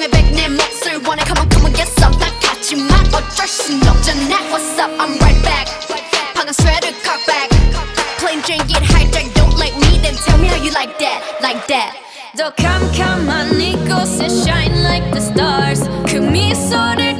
심장에 백 내 몫을 원해 come on come on get some 난 같지만 어쩔 순 없잖아 What's up I'm right back 방금 sweater cock back Plain Jane get hijacked don't like me then tell me how you like that 더 캄캄한 이곳에 shine like the stars 그 미소를